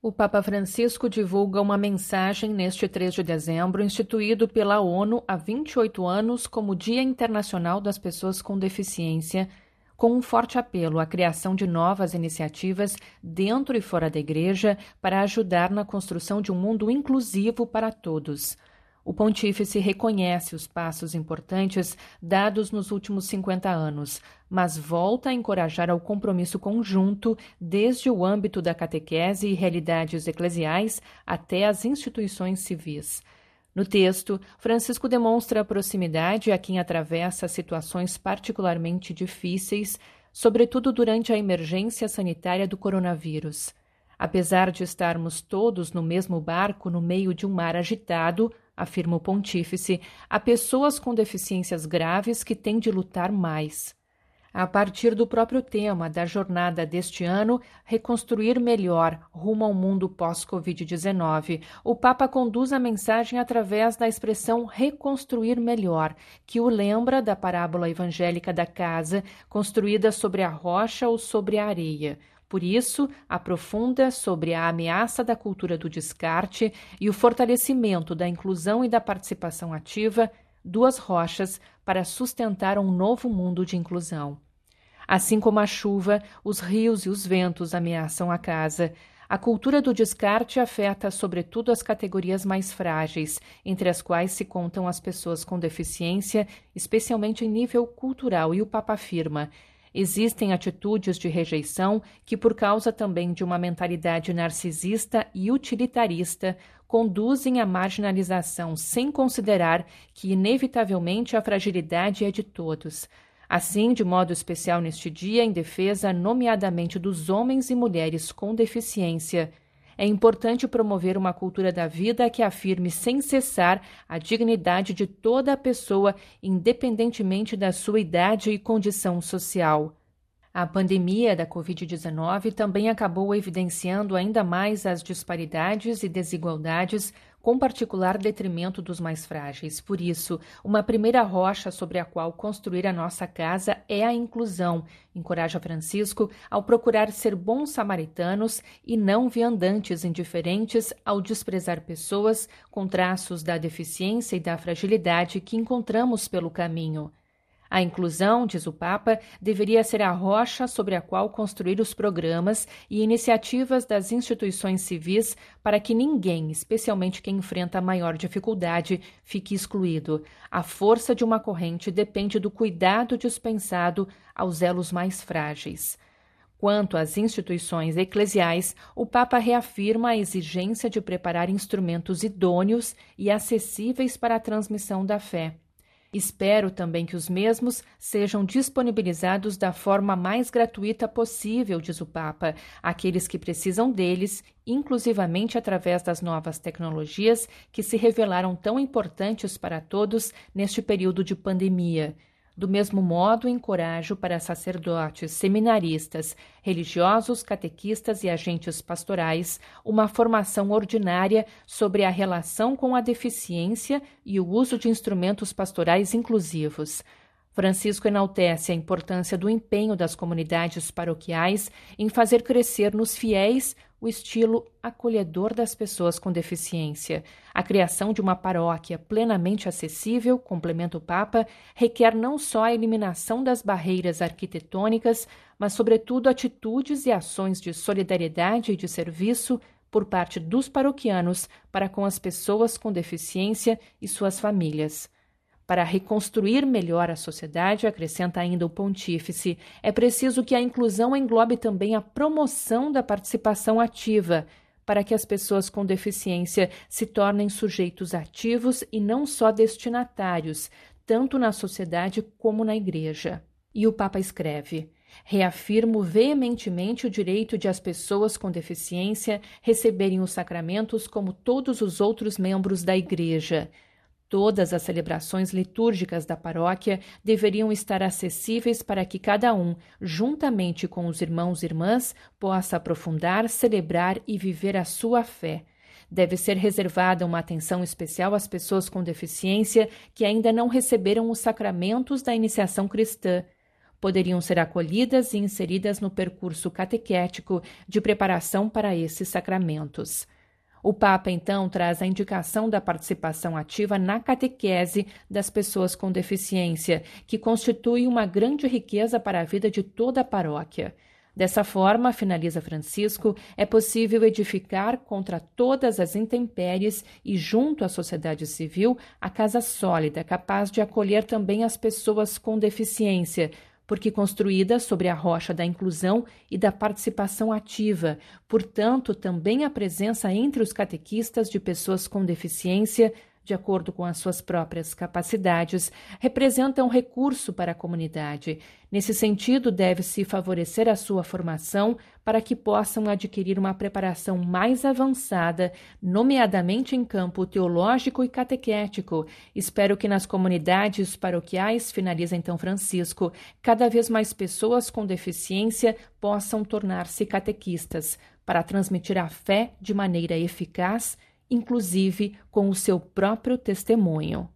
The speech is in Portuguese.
O Papa Francisco divulga uma mensagem neste 3 de dezembro, instituído pela ONU há 28 anos como Dia Internacional das Pessoas com Deficiência, com um forte apelo à criação de novas iniciativas dentro e fora da Igreja para ajudar na construção de um mundo inclusivo para todos. O pontífice reconhece os passos importantes dados nos últimos 50 anos, mas volta a encorajar ao compromisso conjunto desde o âmbito da catequese e realidades eclesiais até as instituições civis. No texto, Francisco demonstra a proximidade a quem atravessa situações particularmente difíceis, sobretudo durante a emergência sanitária do coronavírus. Apesar de estarmos todos no mesmo barco no meio de um mar agitado, afirma o pontífice, há pessoas com deficiências graves que têm de lutar mais. A partir do próprio tema da jornada deste ano, Reconstruir Melhor, rumo ao mundo pós-Covid-19, o Papa conduz a mensagem através da expressão reconstruir melhor, que o lembra da parábola evangélica da casa, construída sobre a rocha ou sobre a areia. Por isso, aprofunda sobre a ameaça da cultura do descarte e o fortalecimento da inclusão e da participação ativa, duas rochas para sustentar um novo mundo de inclusão. Assim como a chuva, os rios e os ventos ameaçam a casa, a cultura do descarte afeta sobretudo as categorias mais frágeis, entre as quais se contam as pessoas com deficiência, especialmente em nível cultural, e o Papa afirma: existem atitudes de rejeição que, por causa também de uma mentalidade narcisista e utilitarista, conduzem à marginalização sem considerar que, inevitavelmente, a fragilidade é de todos. Assim, de modo especial neste dia, em defesa nomeadamente dos homens e mulheres com deficiência, é importante promover uma cultura da vida que afirme sem cessar a dignidade de toda a pessoa, independentemente da sua idade e condição social. A pandemia da Covid-19 também acabou evidenciando ainda mais as disparidades e desigualdades, com particular detrimento dos mais frágeis. Por isso, uma primeira rocha sobre a qual construir a nossa casa é a inclusão, encoraja Francisco ao procurar ser bons samaritanos e não viandantes indiferentes ao desprezar pessoas com traços da deficiência e da fragilidade que encontramos pelo caminho. A inclusão, diz o Papa, deveria ser a rocha sobre a qual construir os programas e iniciativas das instituições civis para que ninguém, especialmente quem enfrenta a maior dificuldade, fique excluído. A força de uma corrente depende do cuidado dispensado aos elos mais frágeis. Quanto às instituições eclesiais, o Papa reafirma a exigência de preparar instrumentos idôneos e acessíveis para a transmissão da fé. Espero também que os mesmos sejam disponibilizados da forma mais gratuita possível, diz o Papa, àqueles que precisam deles, inclusivamente através das novas tecnologias que se revelaram tão importantes para todos neste período de pandemia. Do mesmo modo, encorajo para sacerdotes, seminaristas, religiosos, catequistas e agentes pastorais uma formação ordinária sobre a relação com a deficiência e o uso de instrumentos pastorais inclusivos. Francisco enaltece a importância do empenho das comunidades paroquiais em fazer crescer nos fiéis o estilo acolhedor das pessoas com deficiência. A criação de uma paróquia plenamente acessível, complementa o Papa, requer não só a eliminação das barreiras arquitetônicas, mas, sobretudo, atitudes e ações de solidariedade e de serviço por parte dos paroquianos para com as pessoas com deficiência e suas famílias. Para reconstruir melhor a sociedade, acrescenta ainda o pontífice, é preciso que a inclusão englobe também a promoção da participação ativa, para que as pessoas com deficiência se tornem sujeitos ativos e não só destinatários, tanto na sociedade como na Igreja. E o Papa escreve: reafirmo veementemente o direito de as pessoas com deficiência receberem os sacramentos como todos os outros membros da Igreja. Todas as celebrações litúrgicas da paróquia deveriam estar acessíveis para que cada um, juntamente com os irmãos e irmãs, possa aprofundar, celebrar e viver a sua fé. Deve ser reservada uma atenção especial às pessoas com deficiência que ainda não receberam os sacramentos da iniciação cristã. poderiam ser acolhidas e inseridas no percurso catequético de preparação para esses sacramentos. O Papa, então, traz a indicação da participação ativa na catequese das pessoas com deficiência, que constitui uma grande riqueza para a vida de toda a paróquia. Dessa forma, finaliza Francisco, é possível edificar contra todas as intempéries e, junto à sociedade civil, a casa sólida, capaz de acolher também as pessoas com deficiência, porque construída sobre a rocha da inclusão e da participação ativa, portanto, também a presença entre os catequistas de pessoas com deficiência, de acordo com as suas próprias capacidades, representa um recurso para a comunidade. Nesse sentido, deve-se favorecer a sua formação para que possam adquirir uma preparação mais avançada, nomeadamente em campo teológico e catequético. Espero que nas comunidades paroquiais, finaliza então Francisco, cada vez mais pessoas com deficiência possam tornar-se catequistas, para transmitir a fé de maneira eficaz, inclusive com o seu próprio testemunho.